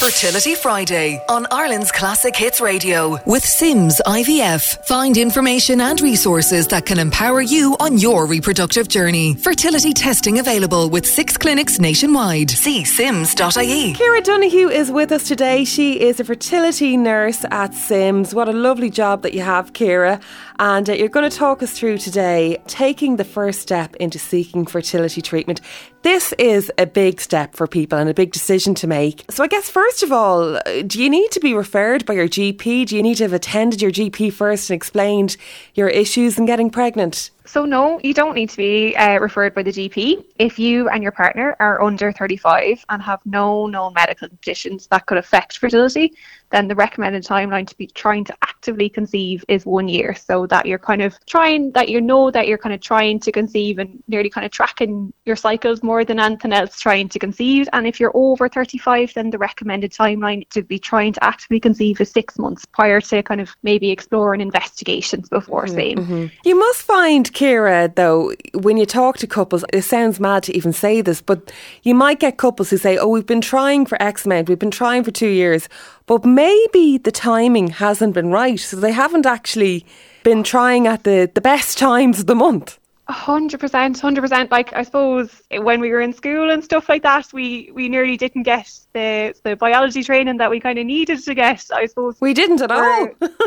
Fertility Friday on Ireland's Classic Hits Radio with Sims IVF. Find information and resources that can empower you on your reproductive journey. Fertility testing available with 6 clinics nationwide. See sims.ie. Ciara Donoghue is with us today. She is a fertility nurse at Sims. What a lovely job that you have, Ciara. And you're going to talk us through today taking the first step into seeking fertility treatment. This is a big step for people and a big decision to make. So I guess first of all, do you need to be referred by your GP? Do you need to have attended your GP first and explained your issues in getting pregnant? So no, you don't need to be referred by the GP. If you and your partner are under 35 and have no known medical conditions that could affect fertility, then the recommended timeline to be trying to actively conceive is 1 year. So that you're kind of trying to conceive and nearly kind of tracking your cycles more than anything else trying to conceive. And if you're over 35, then the recommended timeline to be trying to actively conceive is 6 months prior to kind of maybe exploring investigations before same. Mm-hmm. You must find, Ciara, though, when you talk to couples, it sounds mad to even say this, but you might get couples who say, oh, we've been trying for X amount, we've been trying for 2 years, but maybe the timing hasn't been right. So they haven't actually been trying at the best times of the month. 100%. Like, I suppose when we were in school and stuff like that, we nearly didn't get the biology training that we kind of needed to get, I suppose. We didn't at all.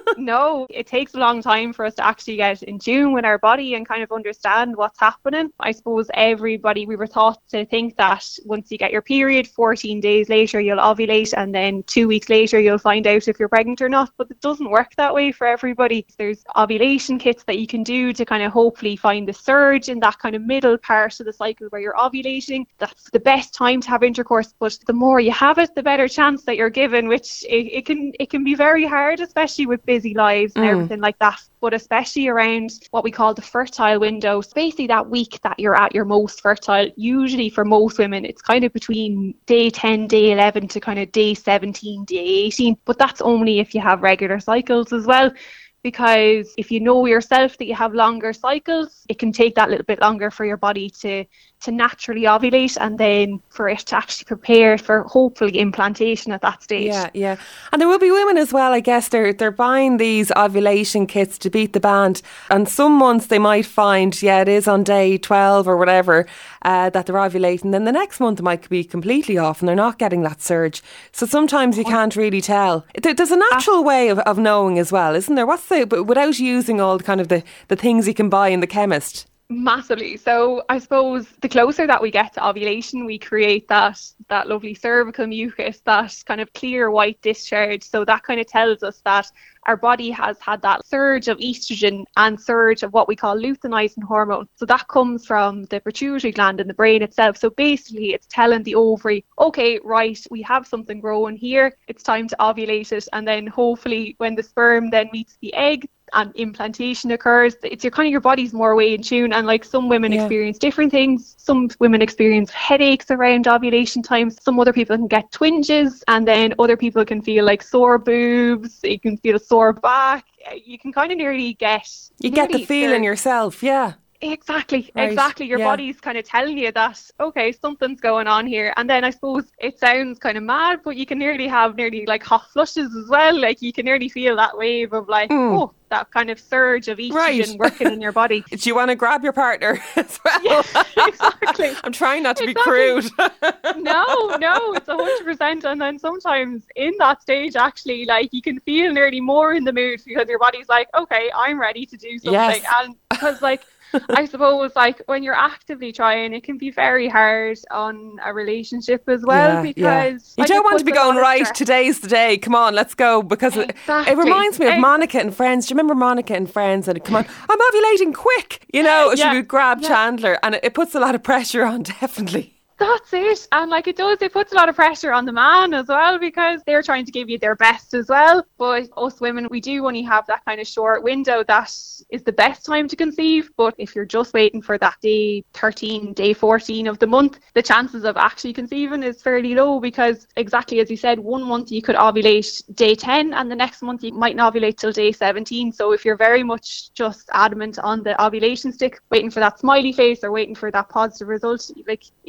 No, it takes a long time for us to actually get in tune with our body and kind of understand what's happening. I suppose we were taught to think that once you get your period, 14 days later you'll ovulate, and then 2 weeks later you'll find out if you're pregnant or not. But it doesn't work that way for everybody. There's ovulation kits that you can do to kind of hopefully find the surge in that kind of middle part of the cycle where you're ovulating. That's the best time to have intercourse, but the more you have it, the better chance that you're given, which it can be very hard, especially with busy lives and everything like that. But especially around what we call the fertile window, so basically that week that you're at your most fertile. Usually for most women it's kind of between day 10, day 11 to kind of day 17, day 18, but that's only if you have regular cycles as well. Because if you know yourself that you have longer cycles, it can take that little bit longer for your body to naturally ovulate, and then for it to actually prepare for hopefully implantation at that stage. Yeah. And there will be women as well, I guess, they're buying these ovulation kits to beat the band, and some months they might find, it is on day 12 or whatever, that they're ovulating. Then the next month it might be completely off and they're not getting that surge. So sometimes you can't really tell. There's a natural way of knowing as well, isn't there? But without using all kind of the things you can buy in the chemist. Massively. So I suppose the closer that we get to ovulation, we create that lovely cervical mucus, that kind of clear white discharge. So that kind of tells us that our body has had that surge of estrogen and surge of what we call luteinizing hormone. So that comes from the pituitary gland in the brain itself. So basically it's telling the ovary, okay, right, we have something growing here, it's time to ovulate it. And then hopefully when the sperm then meets the egg and implantation occurs, it's your body's more way in tune. And like, some women experience different things. Some women experience headaches around ovulation time. Some other people can get twinges, and then other people can feel like sore boobs. You can feel a sore back. You can kind of nearly get... You get the feeling yourself, yeah. Exactly. Your body's kind of telling you that, okay, something's going on here. And then I suppose it sounds kind of mad, but you can nearly have like hot flushes as well. Like, you can nearly feel that wave of like, that kind of surge of estrogen working in your body. Do you want to grab your partner as well? Yeah, exactly. I'm trying not to be crude. No, it's 100%. And then sometimes in that stage, actually, like, you can feel nearly more in the mood because your body's like, okay, I'm ready to do something. Yes. And because like, I suppose like when you're actively trying, it can be very hard on a relationship as well, because you don't want to be going, right, today's the day, come on, let's go, because it reminds me of Monica and Friends. Do you remember Monica and Friends? And come on, I'm ovulating quick, she would grab Chandler, and it puts a lot of pressure on, definitely. That's it. And like, it puts a lot of pressure on the man as well, because they're trying to give you their best as well. But us women, we do only have that kind of short window that is the best time to conceive. But if you're just waiting for that day 13, day 14 of the month, the chances of actually conceiving is fairly low, because exactly as you said, 1 month you could ovulate day 10 and the next month you might not ovulate till day 17. So if you're very much just adamant on the ovulation stick, waiting for that smiley face or waiting for that positive result, like, it might never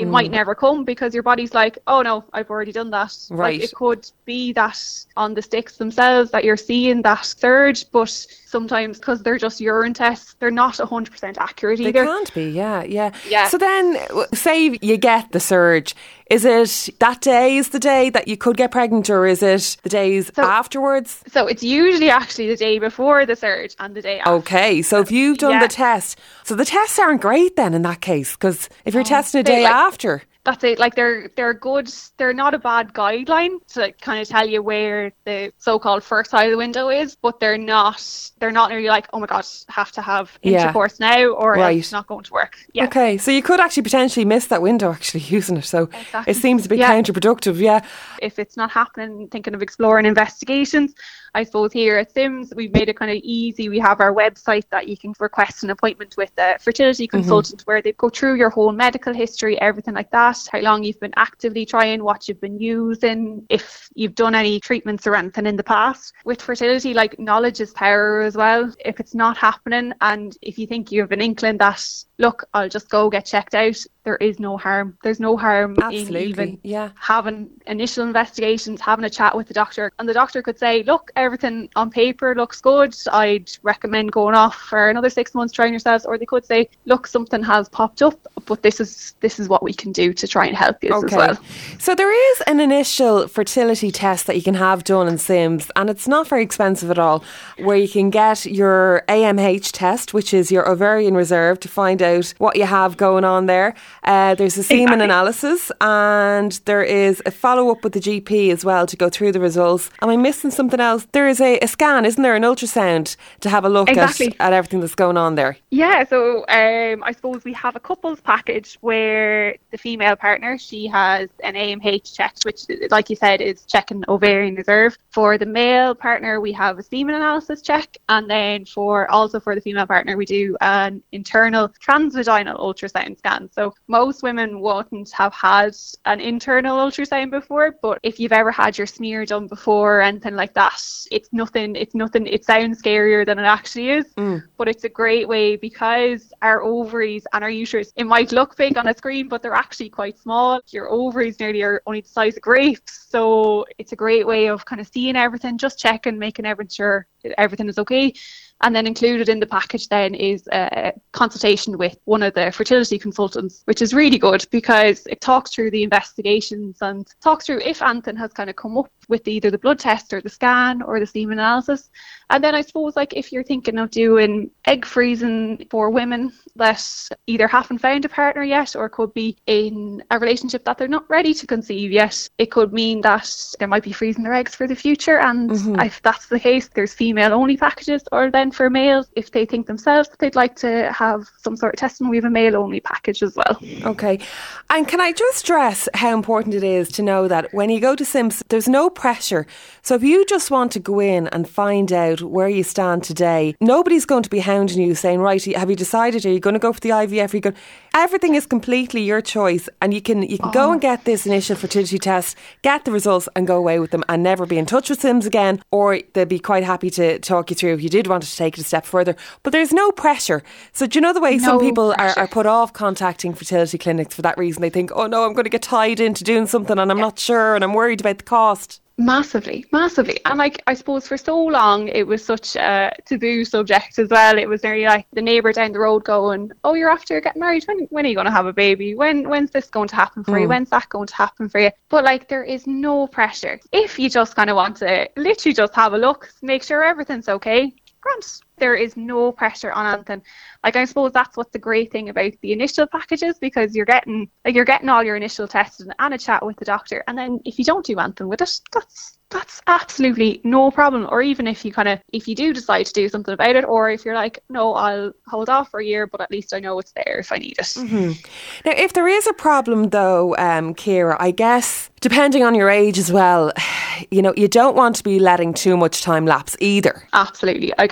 never come because your body's like, oh no, I've already done that. Right. Like, it could be that on the sticks themselves that you're seeing that surge, but sometimes because they're just urine tests, they're not 100% accurate either. They can't be, yeah. So then, say you get the surge, is it that day is the day that you could get pregnant, or is it the days afterwards? So it's usually actually the day before the surge and the day after. Okay, so if you've done the test, so the tests aren't great then in that case, because if you're testing a day after... That's it. Like, they're good. They're not a bad guideline to kind of tell you where the so-called fertile window is, but they're not nearly like, oh my God, have to have intercourse now, or it's not going to work. Yeah. Okay, so you could actually potentially miss that window actually using it. So it seems a bit counterproductive. Yeah. If it's not happening, thinking of exploring investigations. I suppose here at Sims, we've made it kind of easy. We have our website that you can request an appointment with a fertility consultant where they go through your whole medical history, everything like that, how long you've been actively trying, what you've been using, if you've done any treatments or anything in the past. With fertility, like, knowledge is power as well. If it's not happening, and if you think you have an inkling that, look, I'll just go get checked out, there is no harm. There's no harm in even having initial investigations, having a chat with the doctor. And the doctor could say, look, everything on paper looks good. I'd recommend going off for another 6 months, trying yourselves. Or they could say, look, something has popped up, but this is what we can do to try and help you as well. So there is an initial fertility test that you can have done in Sims, and it's not very expensive at all, where you can get your AMH test, which is your ovarian reserve, to find out what you have going on there. There's a semen analysis, and there is a follow-up with the GP as well to go through the results. Am I missing something else? There is a scan, isn't there, an ultrasound to have a look at everything that's going on there? Yeah, so I suppose we have a couples package where the female partner, she has an AMH check, which, like you said, is checking ovarian reserve. For the male partner, we have a semen analysis check, and then for the female partner, we do an internal transvaginal ultrasound scan. So most women wouldn't have had an internal ultrasound before, but if you've ever had your smear done before or anything like that, it's nothing. It sounds scarier than it actually is, but it's a great way, because our ovaries and our uterus, it might look big on a screen, but they're actually quite small. Your ovaries nearly are only the size of grapes, so it's a great way of kind of seeing everything, just checking, making sure everything is okay. And then included in the package then is a consultation with one of the fertility consultants, which is really good because it talks through the investigations and talks through if anything has kind of come up with either the blood test or the scan or the semen analysis. And then I suppose, like, if you're thinking of doing egg freezing for women that either haven't found a partner yet or could be in a relationship that they're not ready to conceive yet, it could mean that they might be freezing their eggs for the future. And if that's the case, there's female only packages, or then for males, if they think themselves that they'd like to have some sort of testing, we have a male only package as well. Okay. And can I just stress how important it is to know that when you go to Sims, there's no pressure. So if you just want to go in and find out where you stand today, nobody's going to be hounding you saying, right, have you decided, are you going to go for the IVF? Everything is completely your choice, and you can go and get this initial fertility test, get the results and go away with them and never be in touch with Sims again, or they'll be quite happy to talk you through if you did want to take it a step further. But there's no pressure. So do you know the way some people are put off contacting fertility clinics for that reason? They think, oh no, I'm going to get tied into doing something and I'm not sure and I'm worried about the cost. Massively. And I suppose for so long it was such a taboo subject as well. It was nearly like the neighbour down the road going, oh, you're after getting married, when are you going to have a baby, when's this going to happen for you, when's that going to happen for you? But like, there is no pressure. If you just kind of want to literally just have a look, make sure everything's okay, grant. There is no pressure on anything. Like, I suppose that's what's the great thing about the initial packages, because you're getting all your initial testing and a chat with the doctor, and then if you don't do anything with it, that's absolutely no problem. Or even if you do decide to do something about it, or if you're like, no, I'll hold off for a year, but at least I know it's there if I need it. Now, if there is a problem though, Ciara, I guess depending on your age as well, you don't want to be letting too much time lapse either. Absolutely. Like, I suppose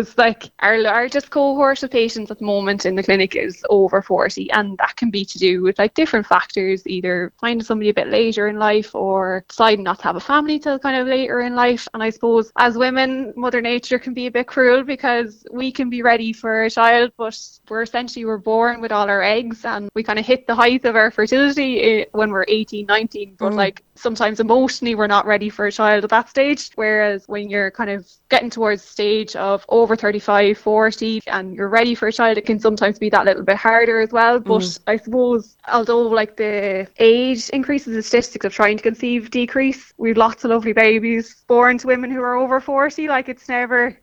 suppose like our largest cohort of patients at the moment in the clinic is over 40, and that can be to do with like different factors, either finding somebody a bit later in life or deciding not to have a family till kind of later in life. And I suppose as women, Mother Nature can be a bit cruel because we can be ready for a child, but we're born with all our eggs, and we kind of hit the height of our fertility when we're 18, 19, but like sometimes emotionally we're not ready for a child at that stage. Whereas when you're kind of getting towards the stage of over 35, 40 and you're ready for a child, it can sometimes be that little bit harder as well. But I suppose although like the age increases, the statistics of trying to conceive decrease. We've lots of lovely babies born to women who are over 40. Like it's never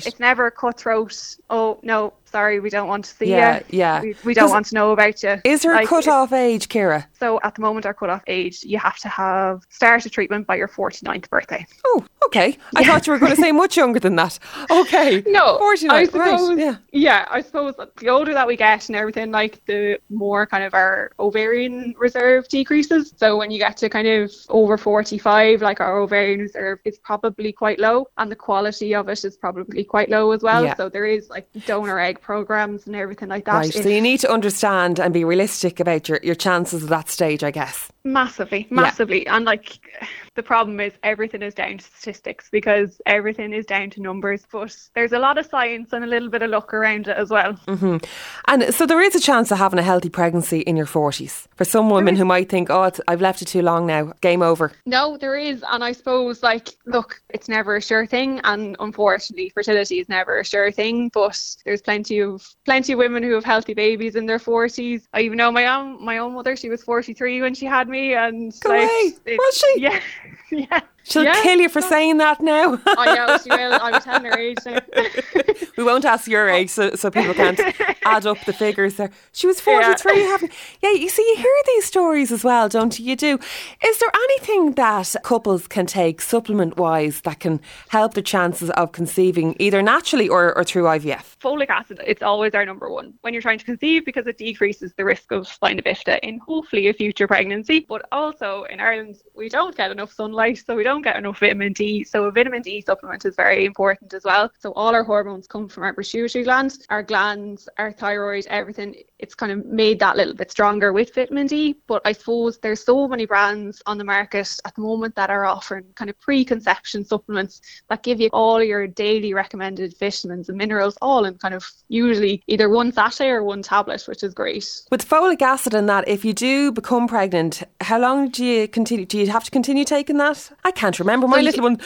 a cutthroat. Oh no, sorry, we don't want to see you. Yeah. We don't want to know about you. Is there a cut-off age, Ciara? So at the moment, our cut-off age, you have to have started treatment by your 49th birthday. Oh, okay. I thought you were going to say much younger than that. Okay. No, 49, I suppose, right. Yeah, I suppose the older that we get and everything, like the more kind of our ovarian reserve decreases. So when you get to kind of over 45, like our ovarian reserve is probably quite low, and the quality of it is probably quite low as well. Yeah. So there is like donor egg programs and everything like that. Right. So you need to understand and be realistic about your chances at that stage, I guess. Massively. Yeah. And like the problem is everything is down to statistics, because everything is down to numbers, but there's a lot of science and a little bit of luck around it as well. And so there is a chance of having a healthy pregnancy in your 40s for some women who might think, I've left it too long now, game over. No, there is. And I suppose like, look, it's never a sure thing, and unfortunately fertility is never a sure thing, but there's plenty of women who have healthy babies in their 40s. I even know my own mother, she was 43 when she had me, and Go away. Was she? Yeah. She'll kill you for saying that now. I know, she will. I was telling her age now. We won't ask your age so people can't add up the figures there. She was 43. Yeah, you see, you hear these stories as well, don't you? You do. Is there anything that couples can take supplement-wise that can help their chances of conceiving either naturally or through IVF? Folic acid, it's always our number one when you're trying to conceive, because it decreases the risk of spina bifida in hopefully a future pregnancy. But also in Ireland, we don't get enough sunlight, so we don't get enough vitamin D. So a vitamin D supplement is very important as well. So all our hormones come from our pituitary gland, our glands, our thyroid, everything. It's kind of made that little bit stronger with vitamin D. But I suppose there's so many brands on the market at the moment that are offering kind of preconception supplements that give you all your daily recommended vitamins and minerals all in kind of usually either one sachet or one tablet, which is great. With folic acid and that, if you do become pregnant, how long do you continue? Do you have to continue taking that? I can't remember. My little one's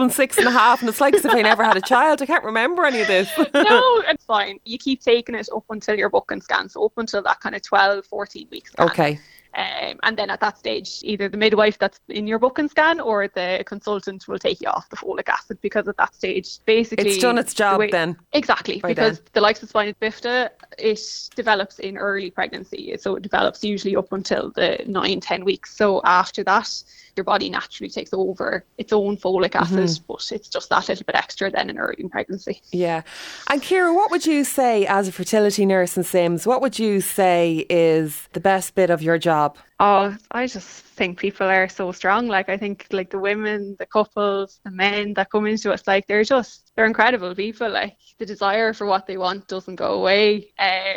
6.5, and it's like as if I never had a child. I can't remember any of this. No, it's fine. You keep taking it up until your booking scan, so up until that kind of 12, 14 weeks scan. Okay. And then at that stage, either the midwife that's in your booking scan or the consultant will take you off the folic acid, because at that stage, basically... It's done its job then. Exactly, because the likes of spina bifida, it develops in early pregnancy. So it develops usually up until the 9-10 weeks. So after that, your body naturally takes over its own folic acid, but it's just that little bit extra then in early pregnancy. Yeah. And Ciara, what would you say as a fertility nurse in Sims, what would you say is the best bit of your job? Oh, I just think people are so strong. Like, I think like the women, the couples, the men that come into us, like they're incredible people. Like the desire for what they want doesn't go away.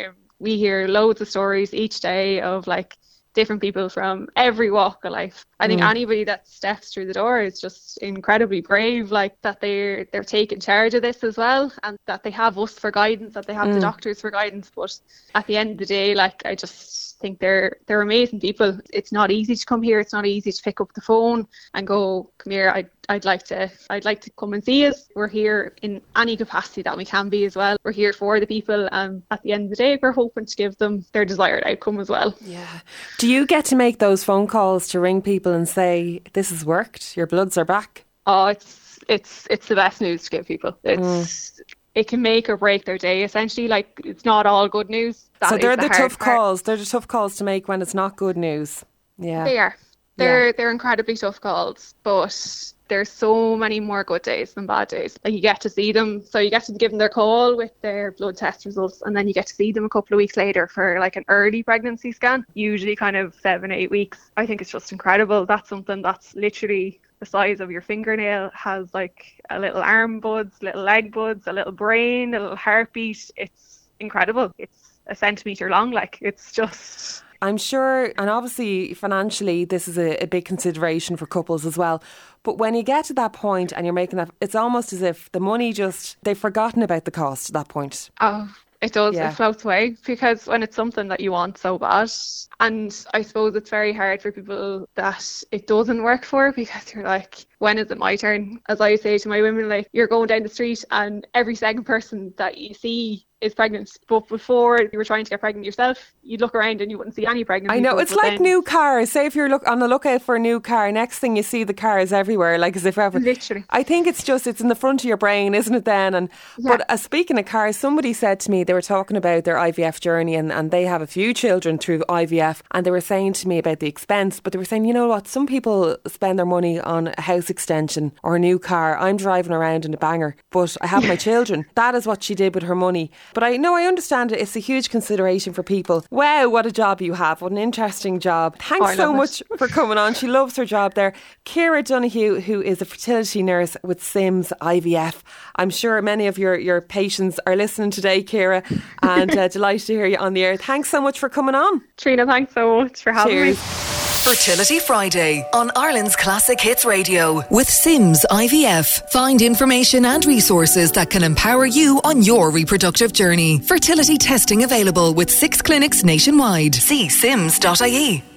We hear loads of stories each day of like different people from every walk of life. I think anybody that steps through the door is just incredibly brave, like that they're taking charge of this as well, and that they have us for guidance, that they have the doctors for guidance. But at the end of the day, like I just think they're amazing people. It's not easy to come here. It's not easy to pick up the phone and go, come here, I'd like to come and see us. We're here in any capacity that we can be as well. We're here for the people, and at the end of the day, we're hoping to give them their desired outcome as well. Yeah. Do you get to make those phone calls to ring people and say, this has worked, your bloods are back? Oh, it's the best news to give people. It can make or break their day, essentially. Like, it's not all good news. So they're the tough calls. They're the tough calls to make when it's not good news. Yeah. They are. They're incredibly tough calls, but there's so many more good days than bad days. Like, you get to see them, so you get to give them their call with their blood test results, and then you get to see them a couple of weeks later for like an early pregnancy scan, usually kind of 7-8 weeks. I think it's just incredible. That's something that's literally the size of your fingernail, has like a little arm buds, little leg buds, a little brain, a little heartbeat. It's incredible. It's a centimetre long. Like, it's just... I'm sure, and obviously financially this is a big consideration for couples as well, but when you get to that point and you're making that, it's almost as if the money just, they've forgotten about the cost at that point. Oh, it does. Yeah. It floats away, because when it's something that you want so bad, and I suppose it's very hard for people that it doesn't work for, because you're like, when is it my turn? As I say to my women, like, you're going down the street and every second person that you see is pregnant. But before you were trying to get pregnant yourself, you'd look around and you wouldn't see any pregnant I know, people, it's like new cars. Say if you're on the lookout for a new car, next thing you see the cars everywhere, like as if ever. Literally. I think it's in the front of your brain, isn't it then? And yeah. But speaking of cars, somebody said to me, they were talking about their IVF journey, and they have a few children through IVF, and they were saying to me about the expense, but they were saying, you know what, some people spend their money on a house extension or a new car. I'm driving around in a banger, but I have my children. That is what she did with her money. But I understand it. It's a huge consideration for people. Wow, what a job you have. What an interesting job. Thanks so much for coming on. She loves her job there. Ciara Donoghue, who is a fertility nurse with Sims IVF. I'm sure many of your patients are listening today, Ciara, and delighted to hear you on the air. Thanks so much for coming on. Trina, thanks so much for having me. Fertility Friday on Ireland's Classic Hits Radio with Sims IVF. Find information and resources that can empower you on your reproductive journey. Fertility testing available with 6 clinics nationwide. See sims.ie.